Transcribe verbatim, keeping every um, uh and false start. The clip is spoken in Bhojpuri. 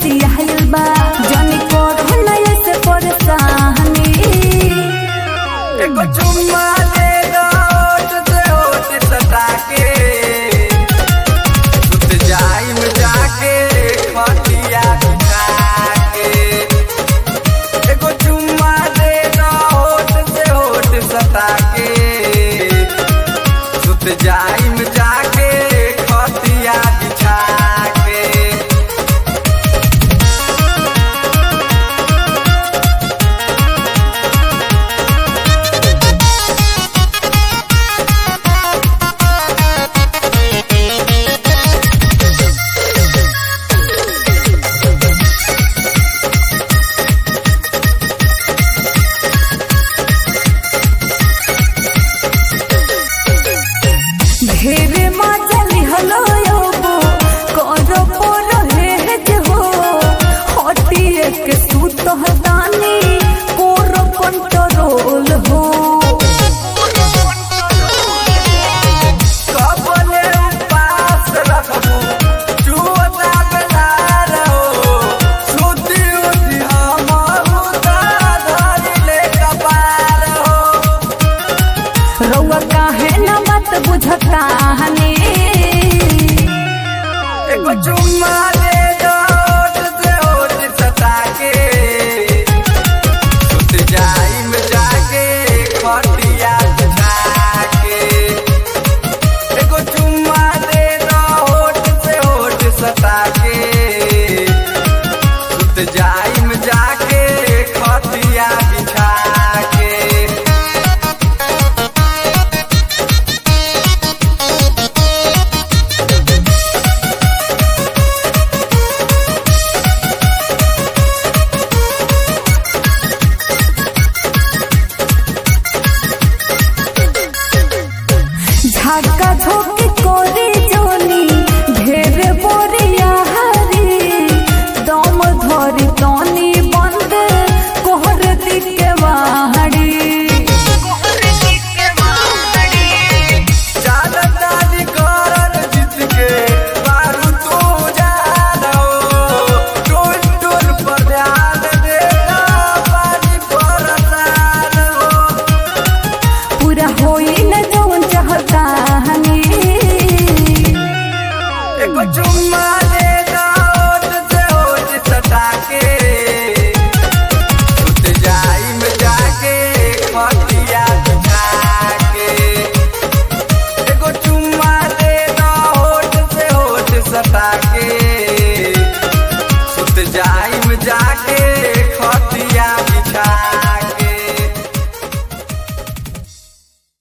खिसियाइल बा जाने कौन नया से परेशानी एगो चुम्मा दे दो होठ से होठ सटा के सुत जाइम जाके खटिया बिछा के एगो चुम्मा दे दो होठ से होठ सटा के सुत जाइम जाके खटिया बिछा के ढेरे मचली हलो योबो करो पोरो हेज हो हटिए के सूत हदानी कोरो कंट्रोल हो कबले उपास रखबो चुवता बेला रहो सुती उती हमहु धरी ले कपार हो रउआ काहे न बात बुझता हने एगो चुम्मा दे दो होठ से होठ सटा के सुत जाइम जाके खटिया बिछा के एगो चुम्मा दे दो होठ से होठ सटा के सुत जाइम जाके खटिया बिछा के झाका झोंके कोरी जोनी ढेर बोरिया हरी दम धरी तनी बंद कोहर दिके वाहड़ी ज्यादा दादी करन जीत के बारू तू जानो टोल टोल पर ध्यान देना पानी बरसान हो पूरा होई न जौन चाहता हनी एगो चुम्मा दे दो होठ से होठ सटा के सुत जाइम जाके खटिया बिछा के एगो चुम्मा दे दो होठ से होठ सटा के